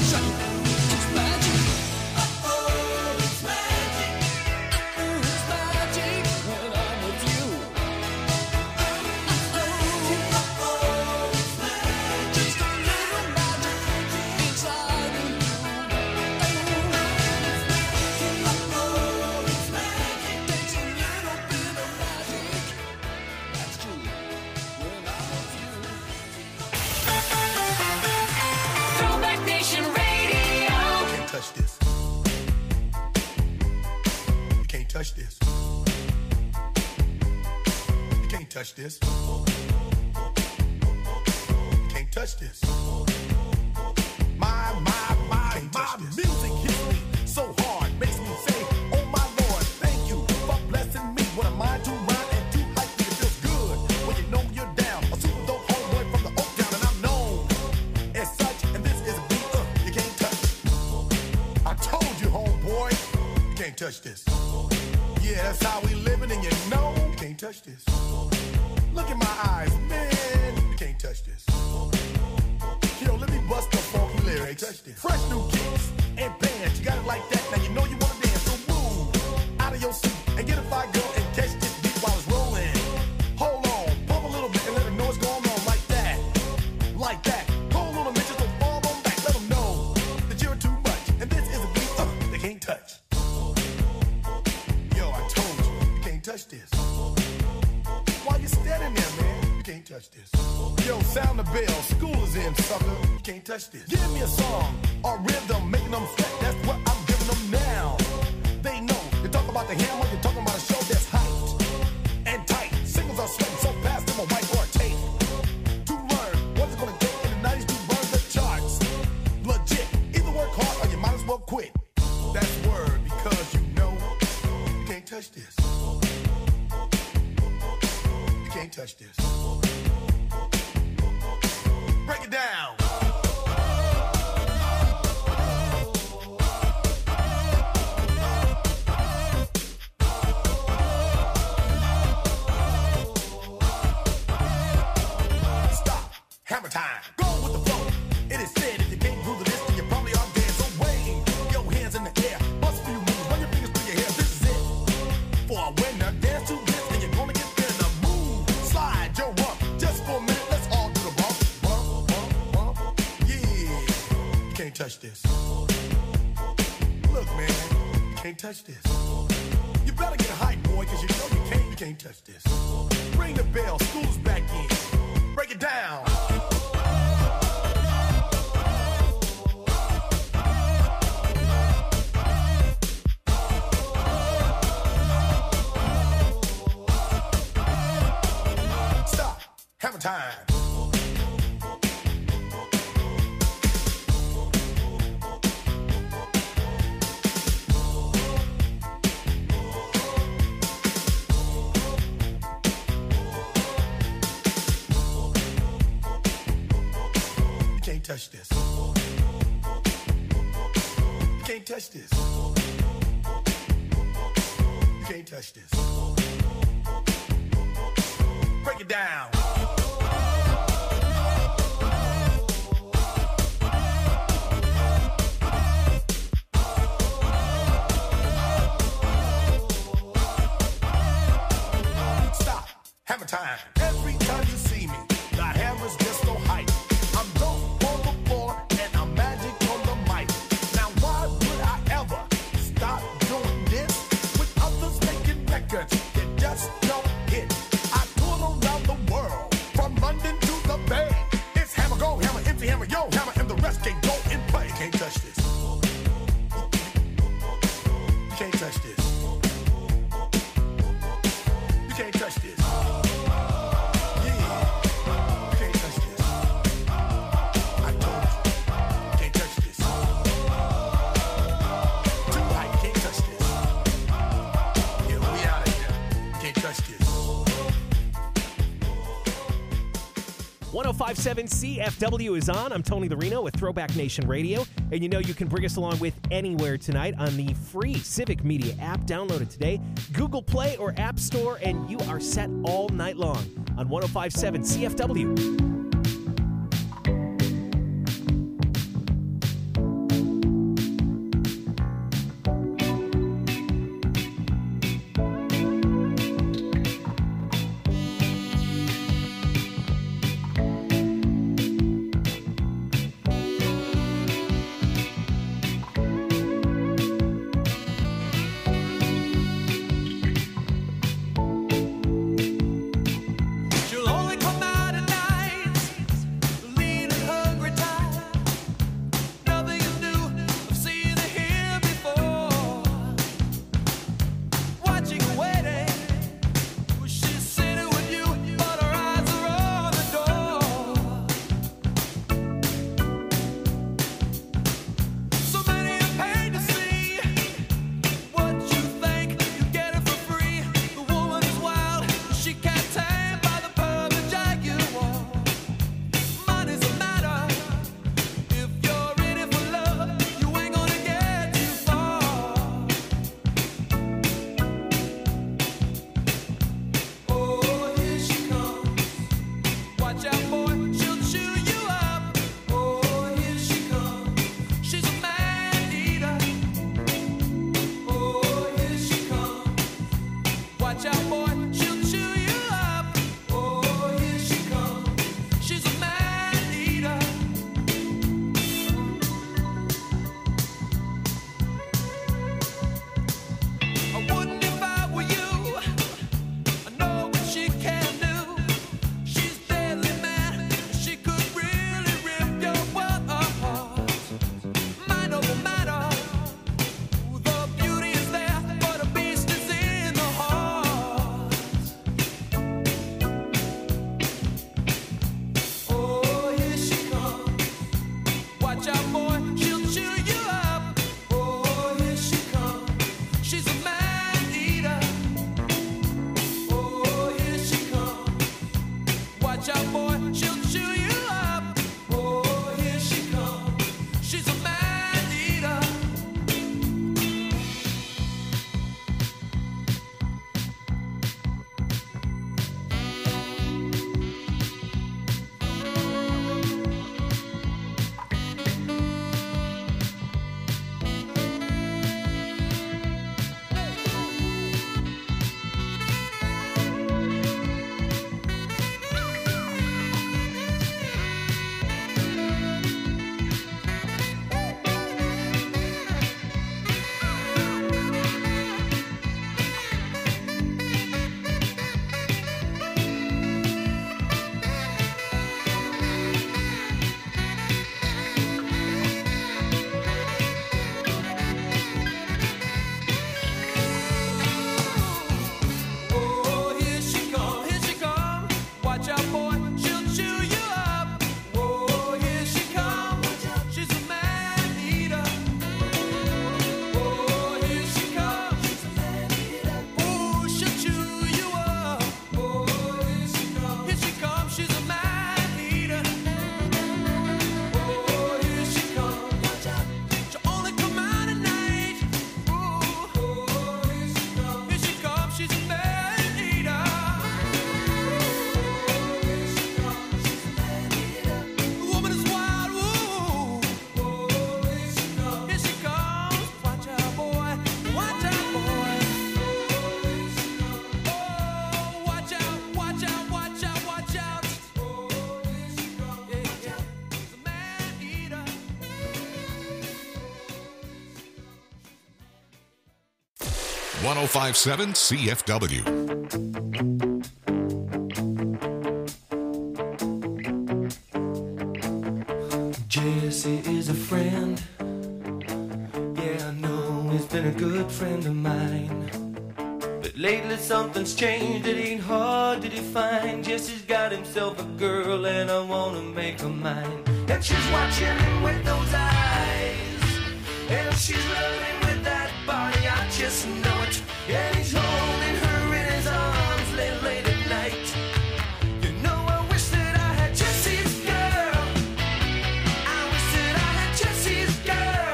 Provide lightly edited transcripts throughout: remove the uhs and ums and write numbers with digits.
touch this. You can't touch this. You can't touch this. My music hits me so hard, makes me say, oh my Lord, thank you for blessing me. What am I to rhyme and too hype me? It feels good when you know you're down. A super dope homeboy from the Oak Town, and I'm known as such. And this is a beat you can't touch. I told you, homeboy, you can't touch this. Yeah, that's how we living, and you know you can't touch this. Look in my eyes, man, you can't touch this. Yo, let me bust the funky lyrics. Fresh new kicks and bands, you got it like that. Now you know you wanna dance, so move out of your seat and get a fire girl and catch this beat while it's rolling. Hold on, pump a little bit and let them know what's going on like that, like that. Hold on a minute, just fall on back, let them know that you're too much, and this is a beat they can't touch. Yo, I told you, you can't touch this. Why you standing there, man? You can't touch this. Yo, sound the bell, school is in, sucker. You can't touch this. Give me a song or rhythm, making them sweat. That's what I'm giving them now. They know. You talk about the hammer, you're talking about a show that's hyped and tight. Singles are sweating so fast, them a white or tape. To learn what it's gonna take in the 90s to burn the charts. Legit. Either work hard or you might as well quit. That's word, because you know you can't touch this. You can't touch this. Break it down. Stop. Hammer time. Go with the flow. It is said if you can't groove to this, then you probably are dead. So wave your hands in the air. Bust a few moves. Run your fingers through your hair. This is it. For a winner, dance to this, and you're gonna get there. Now move. Slide your rump. Just for a minute, let's all do the bump. Bump, bump, bump. Yeah. You can't touch this. Look, man. You can't touch this. You better get hype, boy, because you know you can't touch this. Ring the bell. School's back in. Break it down. Stop. Hammer time. You can't touch this. You can't touch this. You can't touch this. Break it down. Stop. Hammer time. Every time you see me, the hammer's just so hype. I'm dope on the floor and I'm magic on the mic. Now why would I ever stop doing this with others making records that just don't hit? I tour around the world from London to the Bay. It's hammer, go hammer, empty hammer, yo hammer, and the rest can go and play. You can't touch this. You can't touch this. You can't touch this. Touch this. 1057 CFW is on. I'm Tony the Reno with Throwback Nation Radio. And you know you can bring us along with anywhere tonight on the free Civic Media app. Download it today. Google Play or App Store, and you are set all night long on 1057 CFW. Watch out, boy, she'll chew you up. Oh, here she comes. She's a man eater. Oh, here she comes. Watch out, boy, she'll chew you up. Oh, here she comes. She's a man eater. Oh, here she come, here she come. Watch out, boy, she'll chew you up. Oh, here she come. She's a man eater. Oh, here she comes. She's a man eater. Oh, she'll chew you up. Oh, here she comes. Here she comes. She's a man eater. Oh, here she comes. Watch out. She'll only come out at night. Oh, here she comes. Here she comes. She's a man eater. The woman is wild. Ooh. Here she comes. Watch out, boy. Watch out, boy. Oh, watch out, watch out, watch out, watch out. Yeah, yeah. She's a man eater. 1057 CFW. Jesse is a friend. Yeah, I know he's been a good friend of mine. But lately something's changed, it ain't hard to define. Jesse's got himself a girl and I wanna make her mine. And she's watching him with those eyes, and she's loving him with that body, I just know it. And he's holding her in his arms late at night. You know I wish that I had Jesse's girl. I wish that I had Jesse's girl.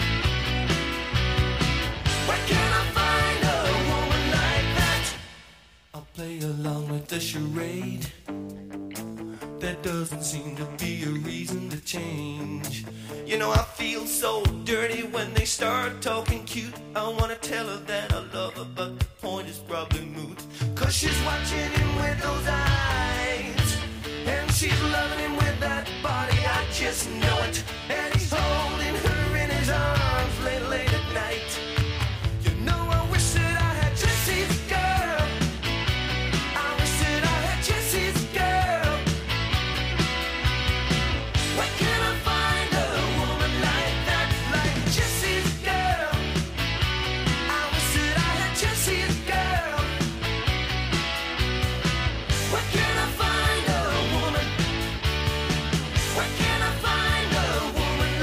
Where can I find a woman like that? I'll play along with the charade. There doesn't seem to be a reason to change. You know I feel so dirty when they start talking cute. I wanna tell her that I love her, but the point is probably moot. 'Cause she's watching him with those eyes, and she's loving him with that body, I just know it. And he's holding her in his arms late at night. You know I wish that I had Jesse's girl. I wish that I had Jesse's girl. Where can I find a woman like that, like Jesse's girl? I wish that I had Jesse's girl. Where can I find a woman? Where can I find a woman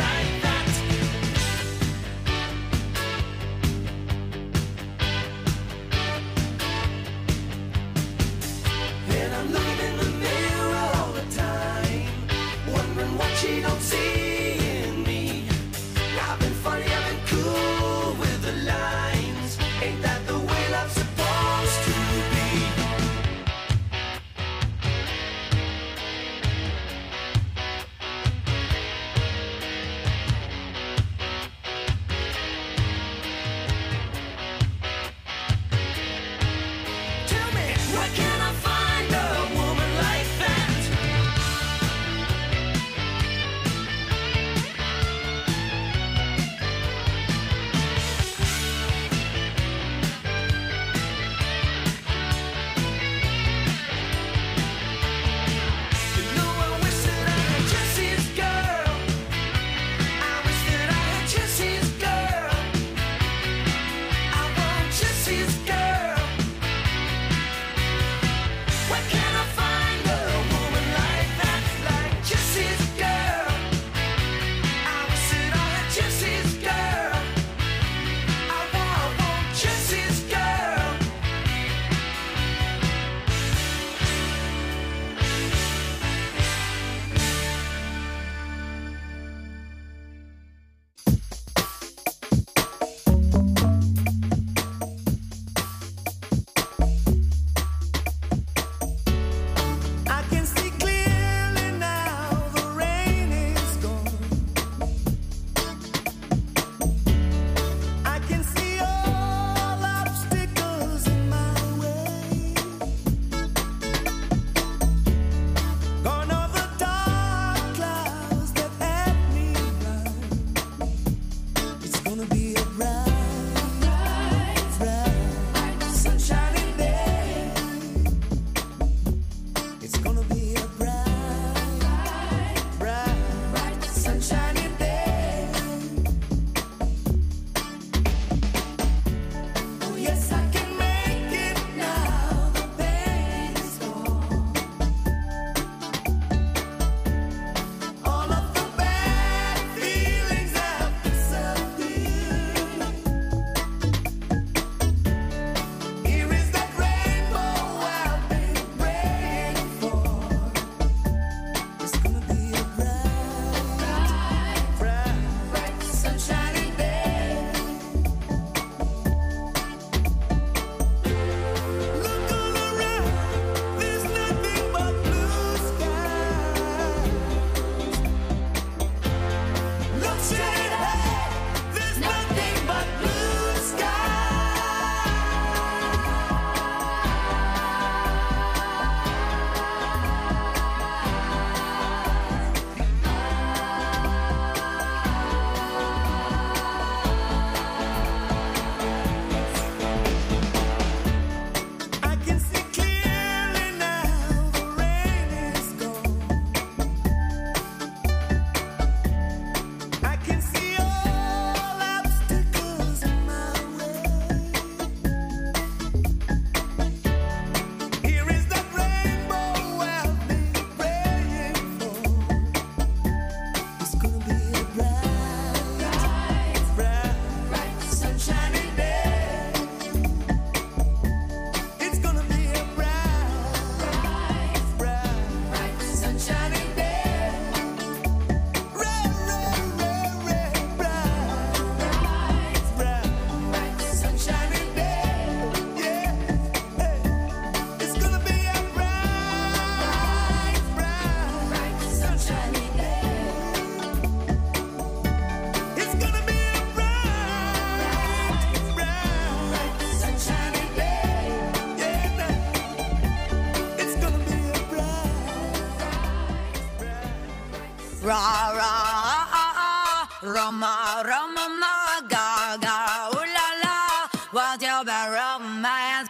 Roma, Roma, ma, ga, ga, ooh la la, what's your bad romance?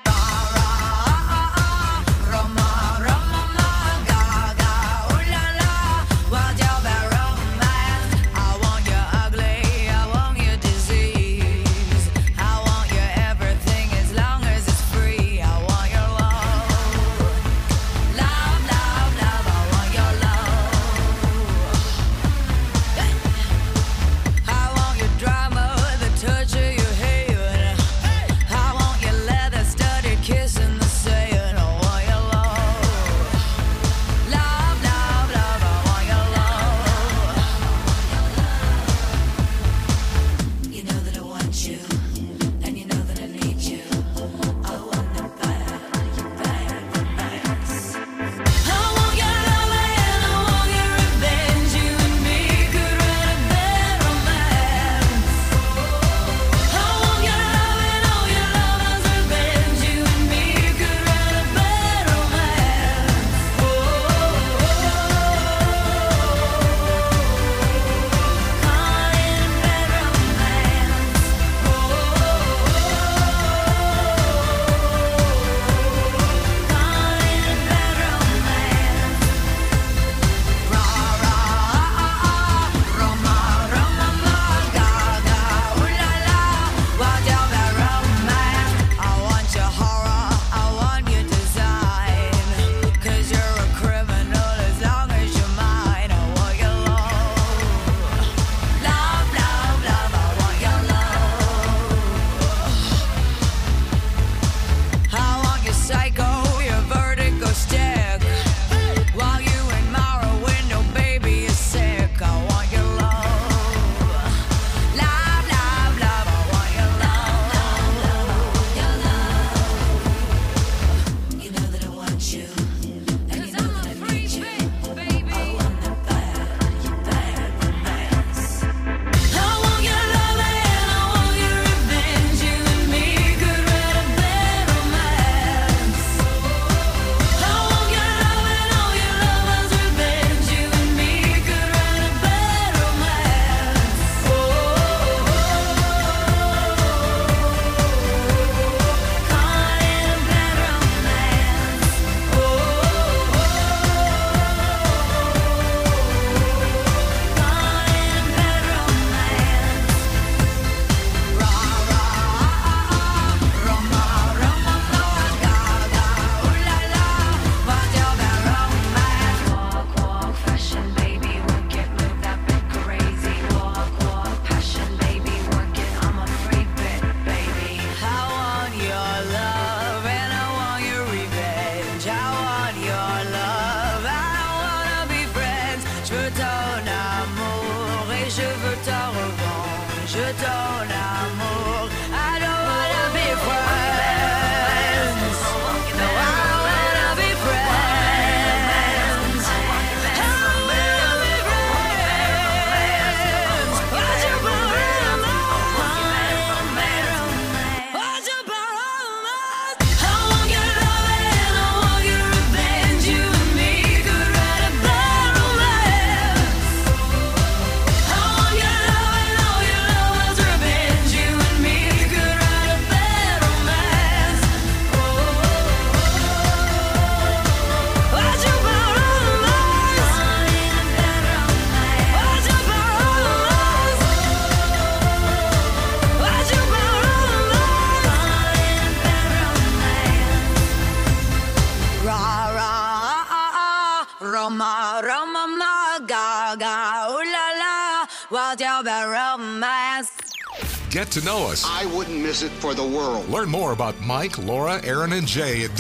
Roma, Roma, ma, ga, ga, ooh la la, what's your bad romance? Get to know us. I wouldn't miss it for the world. Learn more about Mike, Laura, Aaron, and Jay at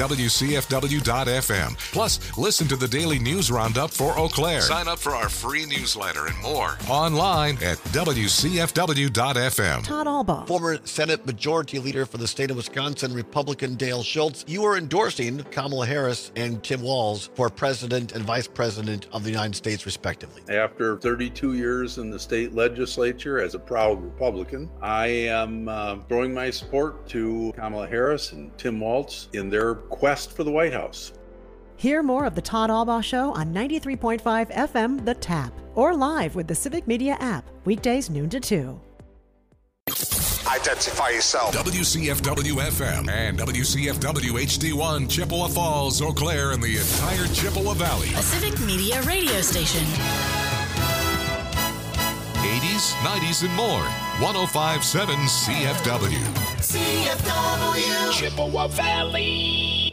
WCFW.FM. Plus, listen to the daily news roundup for Eau Claire. Sign up for our free newsletter and more online at WCFW.FM. Todd Albaugh. Former Senate Majority Leader for the state of Wisconsin, Republican Dale Schultz, you are endorsing Kamala Harris and Tim Walz for President and Vice President of the United States, respectively. After 32 years in the state legislature as a proud Republican, I am throwing my support to Kamala Harris and Tim Walz in their quest for the White House. Hear more of the Todd Albaugh Show on 93.5 FM The Tap or live with the Civic Media app, weekdays noon to 2. Identify yourself. WCFW FM and WCFW HD1 Chippewa Falls, Eau Claire, and the entire Chippewa Valley. A Civic Media radio station. 80s, 90s, and more. 105.7 CFW. CFW Chippewa Valley.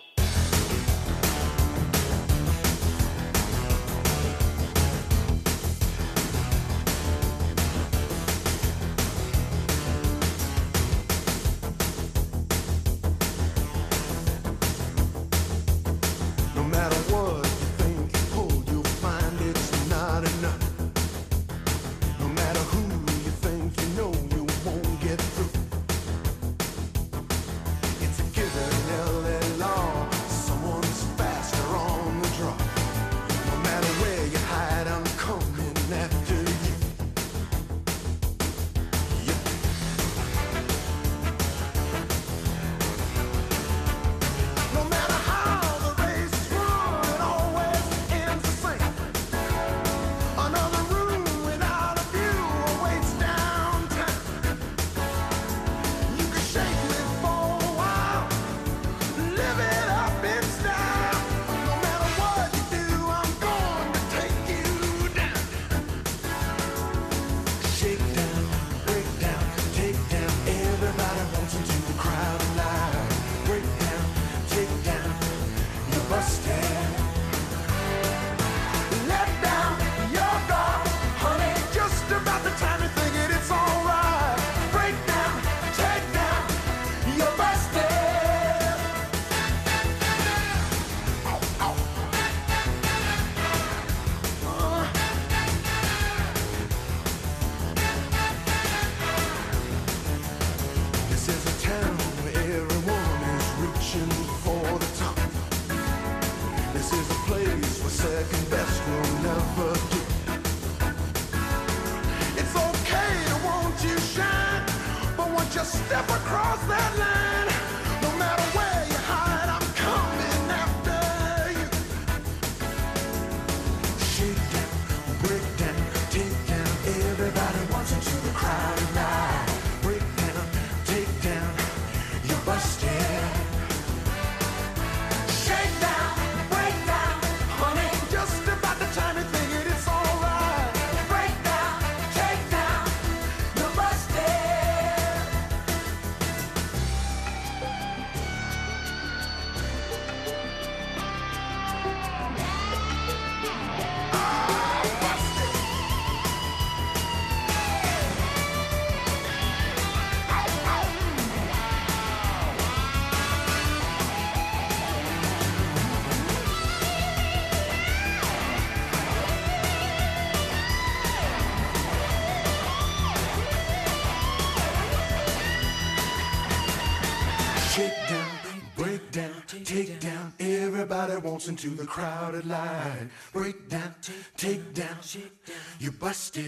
Take down, everybody wants into the crowded line. Break down, take down, you busted.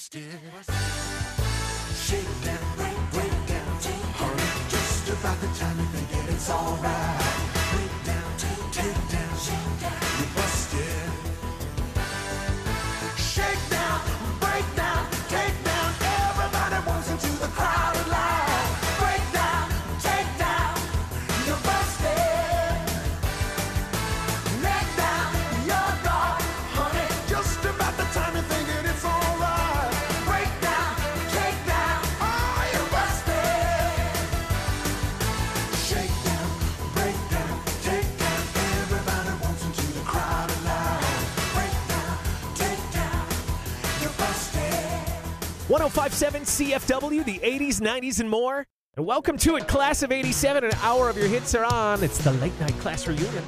Shake down, break down, hurry, just about the time you think it's alright. Break down, take down, you busted. Shake down, break down, take down, everybody wants into the crowded line. Break down, take down, you busted. Break down, take down, everybody wants into the crowded line. 1057 CFW, the 80s, 90s, and more. And welcome to it, Class of 87. An hour of your hits are on. It's the Late Night Class Reunion.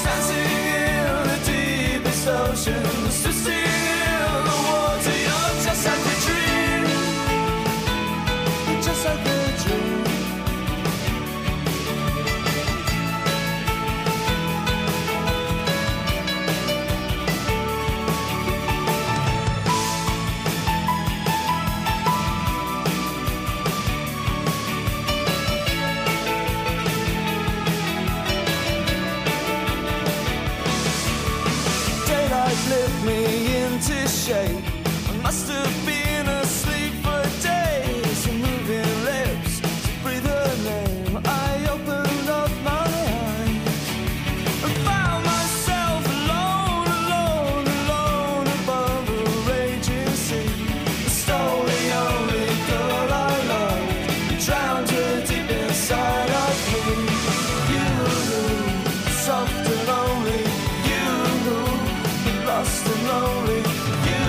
dancing in the deepest oceans, twisting in the water. You're just like a dream, just like a dream. Lift me into shape. I must have been asleep for days. Your moving lips to breathe her name. I opened up my eyes and found myself alone, alone, alone above the raging sea. I stole the only girl I loved, drowned her deep inside of me. You, soft and lonely. Lost and lonely, you,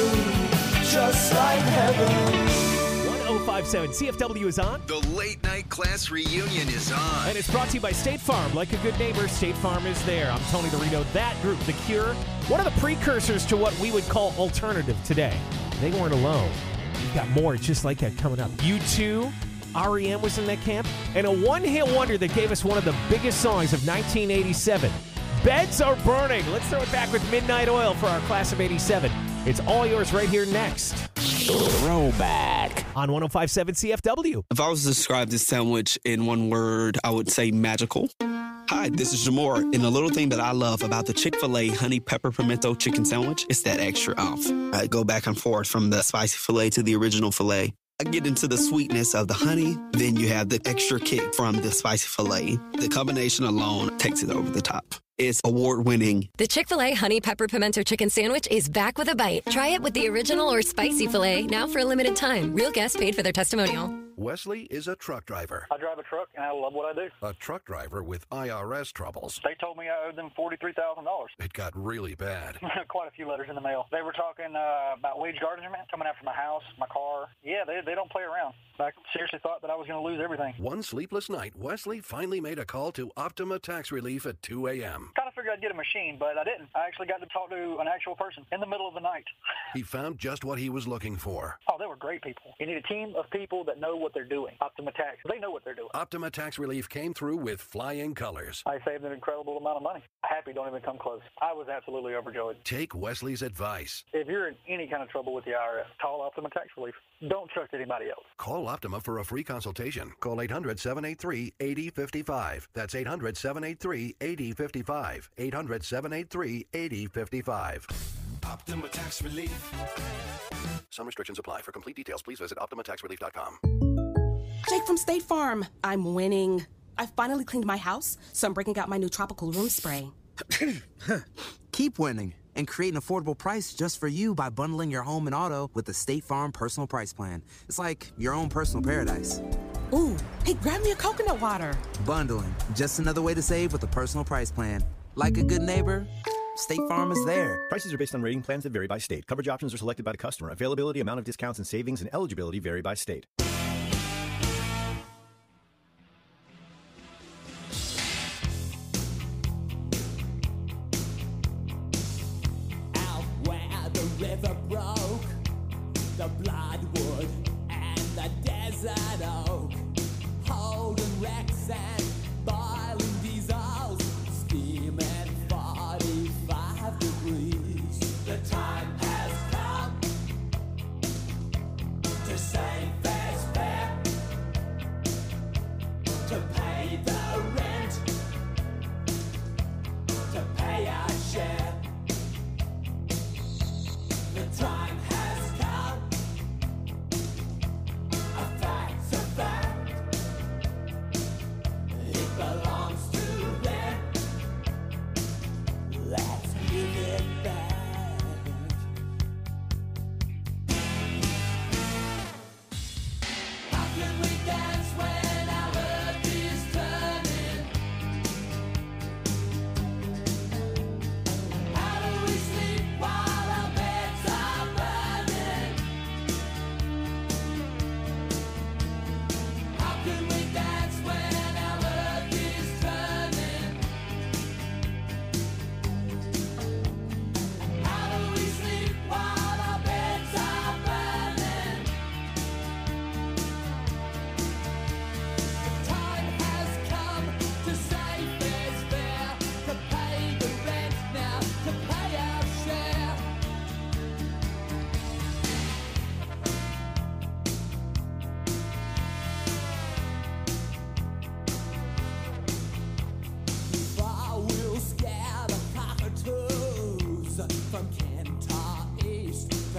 just like heaven. 1057 CFW is on. The late night class reunion is on. And it's brought to you by State Farm. Like a good neighbor, State Farm is there. I'm Tony the Reno. That group, The Cure, one of the precursors to what we would call alternative today. They weren't alone. We've got more just like that coming up. U2, REM was in that camp, and a one-hit wonder that gave us one of the biggest songs of 1987. Beds Are Burning. Let's throw it back with Midnight Oil for our class of 87. It's all yours right here next. Throwback on 1057 CFW. If I was to describe this sandwich in one word, I would say magical. Hi, this is Jamor, and the little thing that I love about the Chick-fil-A honey pepper pimento chicken sandwich is that extra oomph. I go back and forth from the spicy filet to the original filet. I get into the sweetness of the honey, then you have the extra kick from the spicy filet. The combination alone takes it over the top. It's award-winning. The Chick-fil-A Honey Pepper Pimento Chicken Sandwich is back with a bite. Try it with the original or spicy filet, now for a limited time. Real guests paid for their testimonial. Wesley is a truck driver. I drive a truck, and I love what I do. A truck driver with IRS troubles. They told me I owed them $43,000. It got really bad. Quite a few letters in the mail. They were talking about wage garnishment, coming after my house, my car. Yeah, they don't play around. I seriously thought that I was going to lose everything. One sleepless night, Wesley finally made a call to Optima Tax Relief at 2 a.m. Kind of figured I'd get a machine, but I didn't. I actually got to talk to an actual person in the middle of the night. He found just what he was looking for. Oh, they were great people. You need a team of people that know what they're doing. Optima Tax, they know what they're doing. Optima Tax Relief came through with flying colors. I saved an incredible amount of money. Happy don't even come close. I was absolutely overjoyed. Take Wesley's advice. If you're in any kind of trouble with the IRS, call Optima Tax Relief. Don't trust anybody else. Call Optima for a free consultation. Call 800-783-8055. That's 800-783-8055. 800-783-8055. Optima Tax Relief. Some restrictions apply. For complete details, please visit OptimaTaxRelief.com. Jake from State Farm. I'm winning. I finally cleaned my house, so I'm breaking out my new tropical room spray. Keep winning and create an affordable price just for you by bundling your home and auto with the State Farm Personal Price Plan. It's like your own personal paradise. Ooh, hey, grab me a coconut water. Bundling, just another way to save with a personal price plan. Like a good neighbor, State Farm is there. Prices are based on rating plans that vary by state. Coverage options are selected by the customer. Availability, amount of discounts and savings, and eligibility vary by state. Out where the river broke, the bloodwood and the desert oak, holding wrecks and boiling diesels, steaming 45 degrees. The time has come to save fair's fair, to pay the rent, to pay our share. The time has come, a fact's a fact.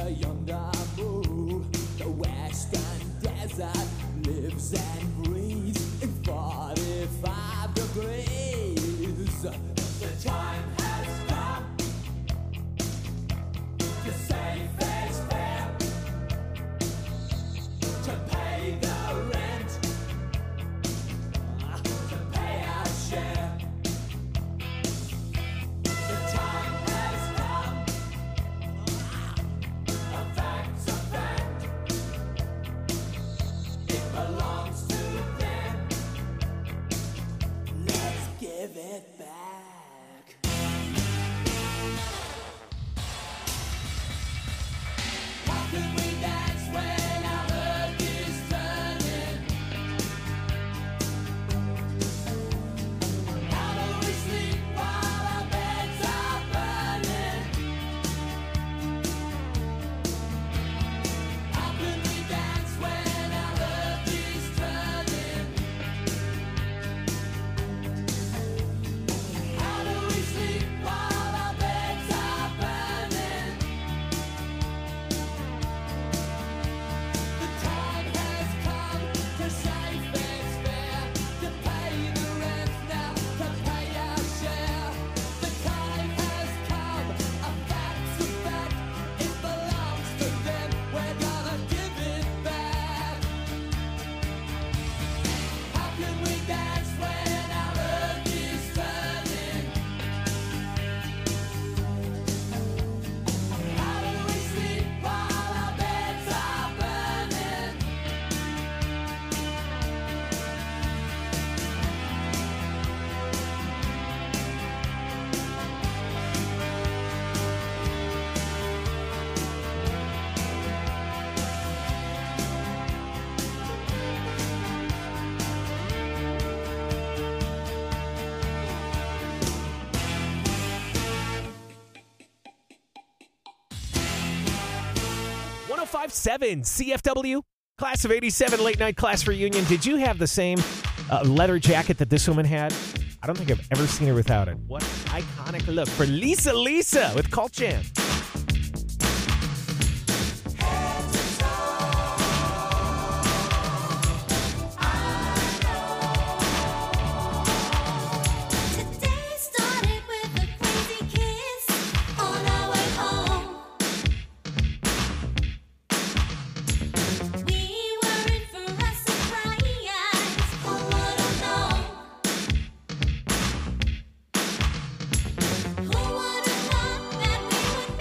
yonder moon. The western desert lives and breathes in 45 degrees. The time has come to say fair's fair, to pay the rent, to pay our share. The time has come, a fact's a fact. It belongs to them. Let's give it back. How can we dance when our earth is turning? How do we sleep while our beds are burning? How can we dance when our earth is turning? How do we sleep while our beds are burning? The time has come to say fair's fair, to pay the rent now, to pay our share. The time has come, a fact's a fact. It belongs to them, we're gonna give it back. How can we dance when our earth is turning? How do we sleep while our beds are burning? .1057 CFW Class of 87 late night class reunion. Did you have the same leather jacket that this woman had? I don't think I've ever seen her without it. What an iconic look for Lisa with Cult Jam. Today started with a crazy kiss on our way home. We were in for a surprise. Who would've known? Who would've thought that we would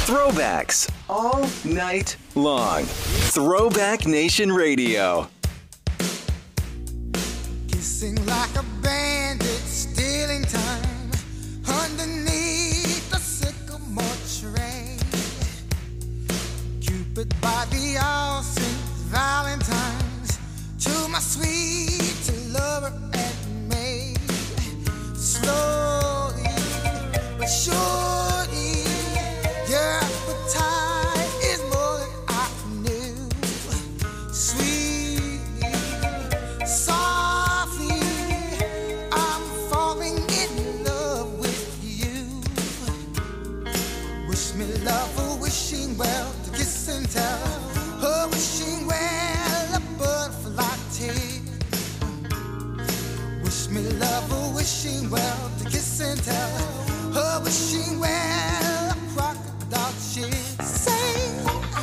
Throwbacks all night long. Throwback Nation Radio. Kissing like a bandit, stealing time underneath the sycamore tree. Cupid by the all Saints Valentine's to my sweet lover and maid. Slowly but surely, your appetite is more than I knew. Sweetly, softly, I'm falling in love with you. Wish me love, a wishing well, to kiss and tell. A wishing well, a butterfly tale. Wish me love, a wishing well, to kiss and tell. A wishing well, a crocodile chill. Sing.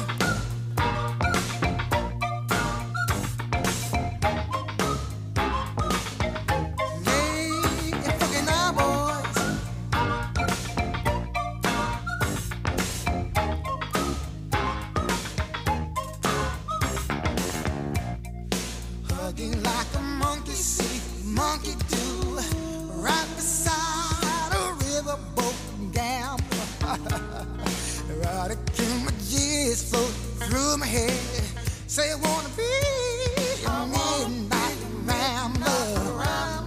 Hugging like a monkey see, monkey do, right beside a riverboat gambler. Erotic images float through my head. Say I wanna be a midnight rambler.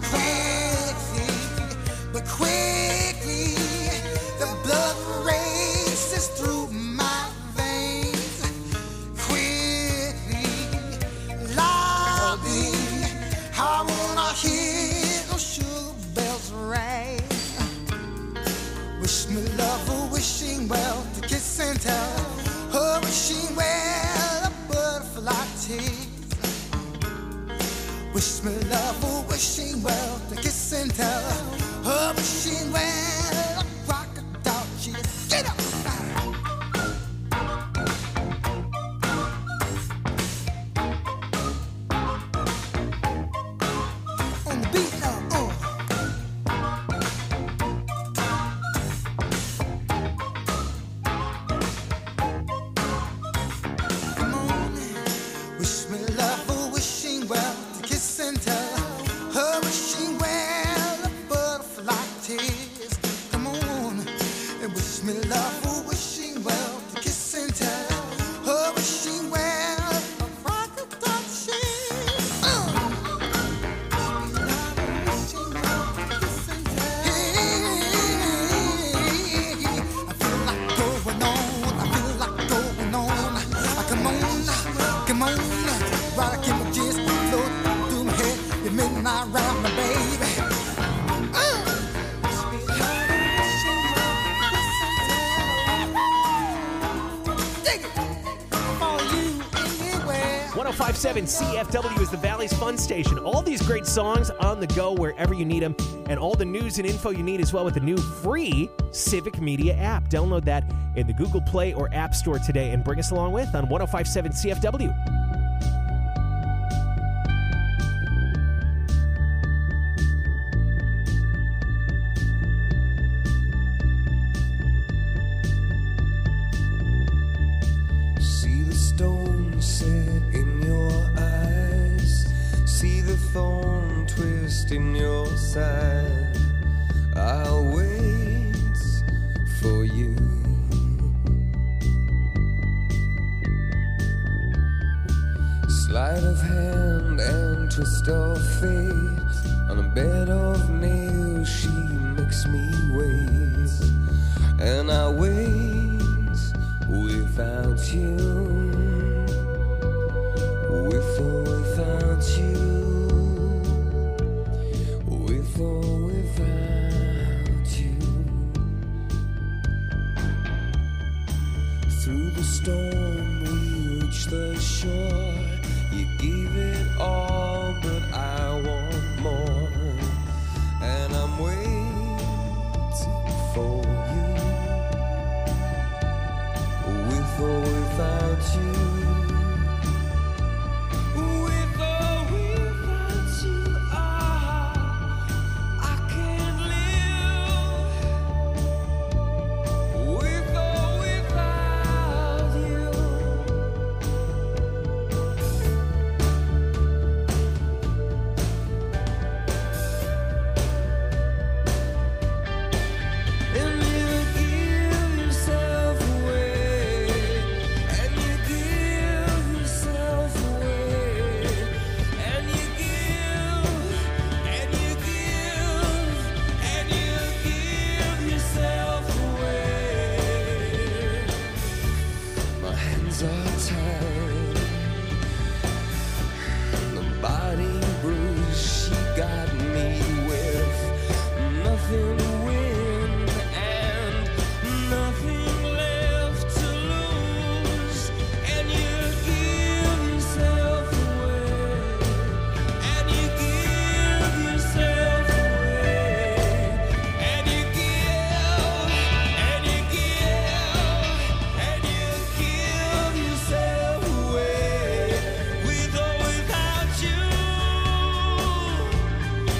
Quickly, the blood races through my veins. Quickly, loudly, I wanna hear those sugar bells ring. Wish me love, a wishing well, to kiss and tell. A wishing well, a butterfly tease. Wish me love, a wishing well, to kiss and tell. A wishing well, a crocodile cheese. Get up! On the beat now, Come on, wish me love, a wishing well, to kiss and tell. A wishing well, a butterfly tears. Come on, and wish me love, a wishing well, to kiss and tell. A wishing well, a crocodile cheese. I feel like going on, I feel like going on. Come on, right, I can just float through my head. You midnight round my baby. Dig it. For you anywhere. 105.7 CFW is the Valley's fun station. All these great songs on the go wherever you need them, and all the news and info you need as well with the new free Civic Media app. Download that in the Google Play or App Store today and bring us along with on 105.7 CFW. See the stone set in your eyes. See the thorn twist in your side. I'll wait for you. Sleight of hand and twist of fate. On a bed of nails she makes me wait. And I wait without you. With or without you. With or without you. Through the storm we reach the shore. You gave it all, but I want more. And I'm waiting for you. With or without you. With or without you, I can't live. With or without hands are tied. The body bruise, she got me with nothing to win and nothing left to lose. And you give yourself away, and you give yourself away, and you give, and you give, and you give yourself away, with or without you.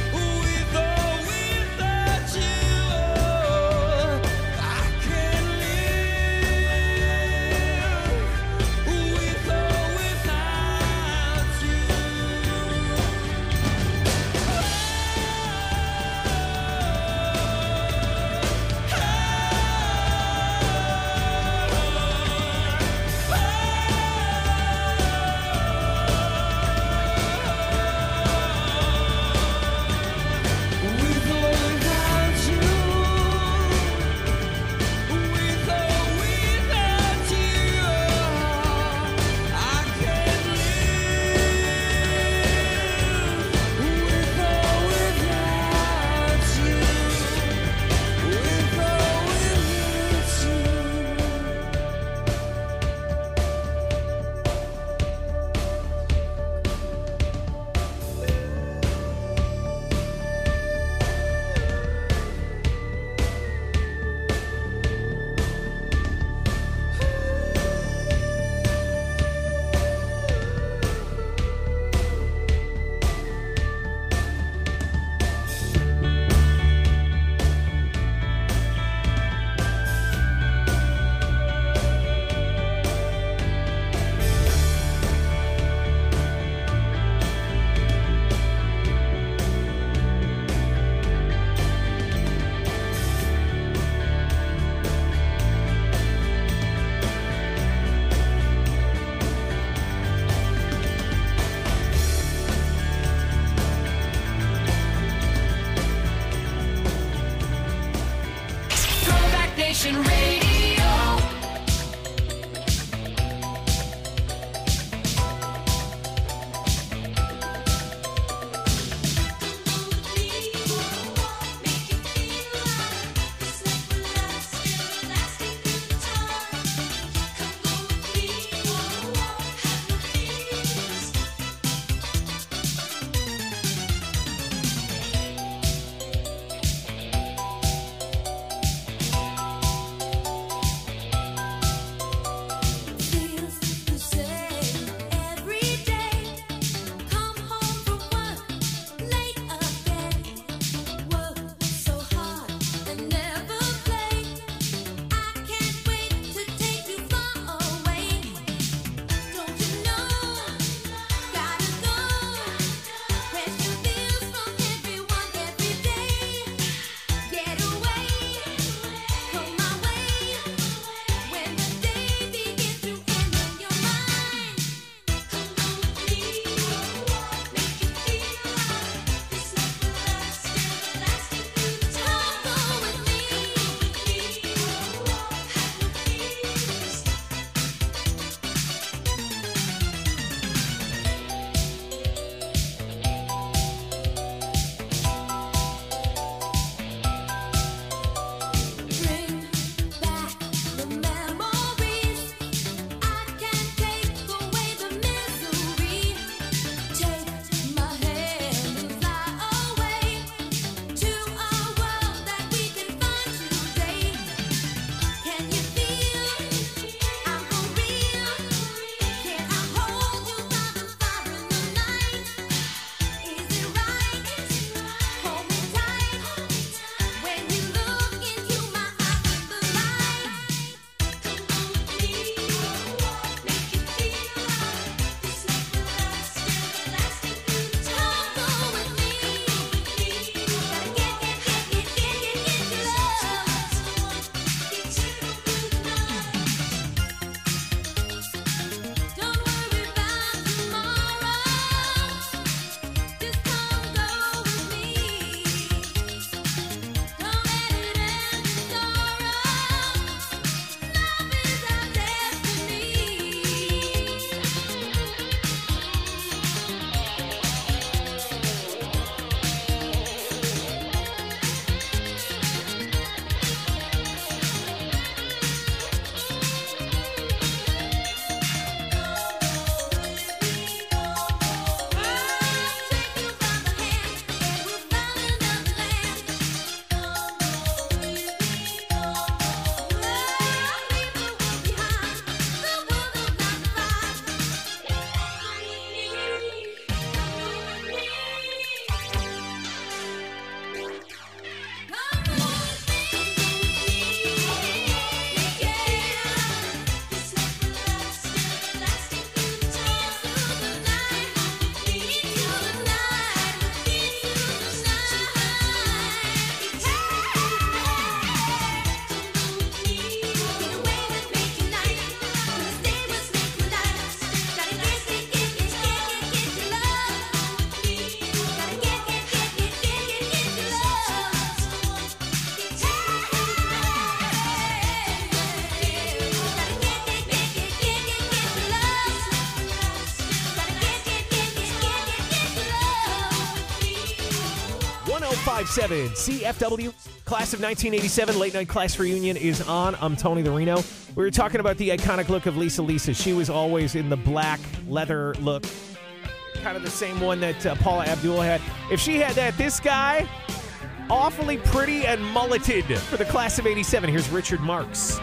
1057 CFW. Class of 1987 Late Night Class Reunion is on. I'm Tony the Reno. We were talking about the iconic look of Lisa Lisa. She was always in the black leather look, kind of the same one that Paula Abdul had. If she had that, this guy, awfully pretty and mulleted for the Class of 87. Here's Richard Marx.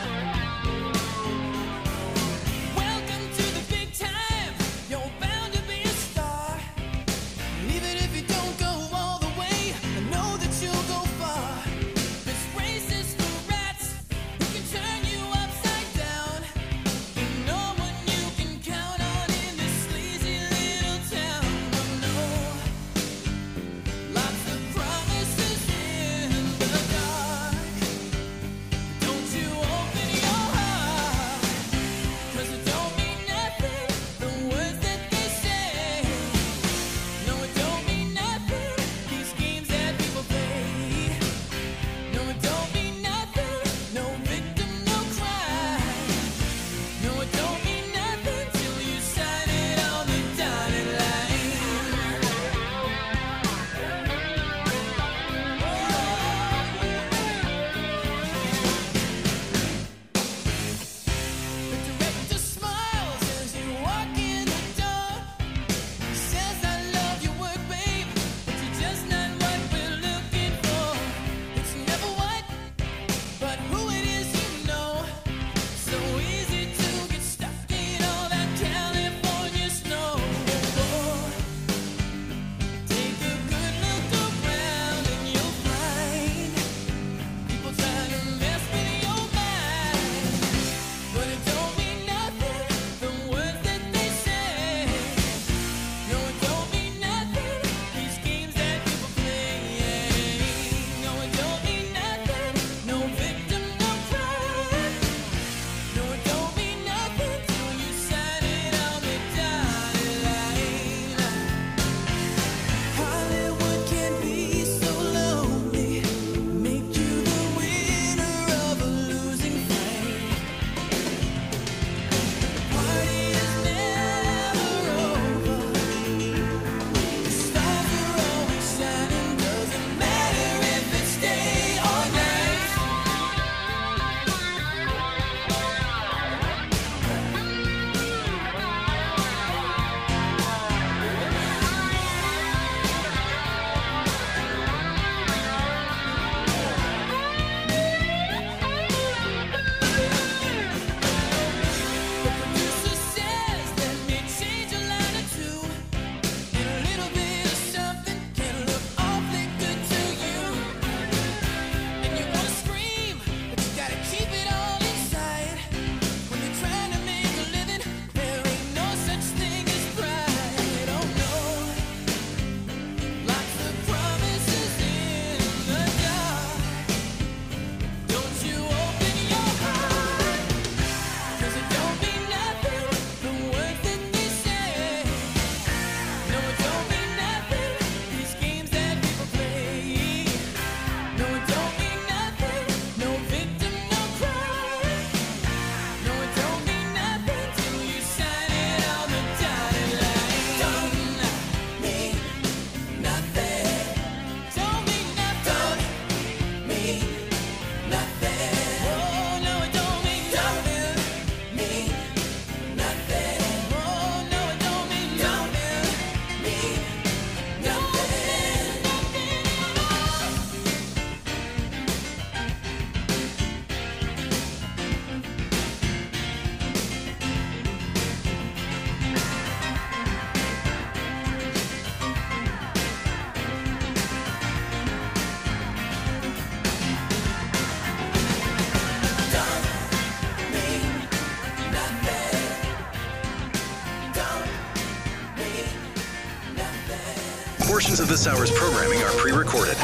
Portions of this hour's programming are pre-recorded.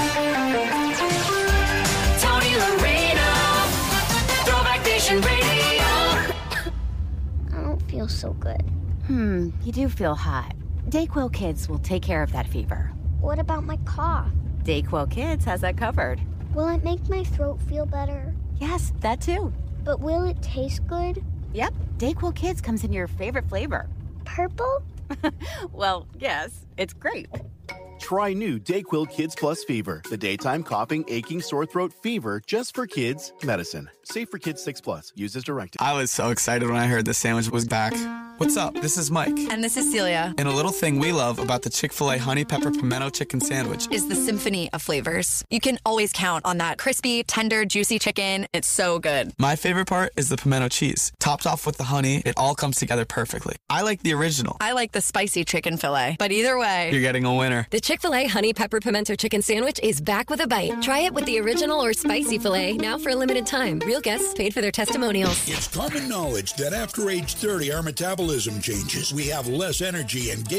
Tony Lorena, Throwback Nation Radio. I don't feel so good. You do feel hot. Dayquil Kids will take care of that fever. What about my cough? Dayquil Kids has that covered. Will it make my throat feel better? Yes, that too. But will it taste good? Yep, Dayquil Kids comes in your favorite flavor. Purple? Well, yes, it's grape. Try new DayQuil Kids Plus Fever, the daytime coughing, aching, sore throat fever just for kids medicine. Safe for kids 6+. Use as directed. I was so excited when I heard the sandwich was back. What's up? This is Mike. And this is Celia. And a little thing we love about the Chick-fil-A Honey Pepper Pimento Chicken Sandwich is the symphony of flavors. You can always count on that crispy, tender, juicy chicken. It's so good. My favorite part is the pimento cheese. Topped off with the honey, it all comes together perfectly. I like the original. I like the spicy chicken filet. But either way, you're getting a winner. The Chick-fil-A Honey Pepper Pimento Chicken Sandwich is back with a bite. Try it with the original or spicy filet, now for a limited time. Real guests paid for their testimonials. It's common knowledge that after age 30, our metabolism changes. We have less energy and gain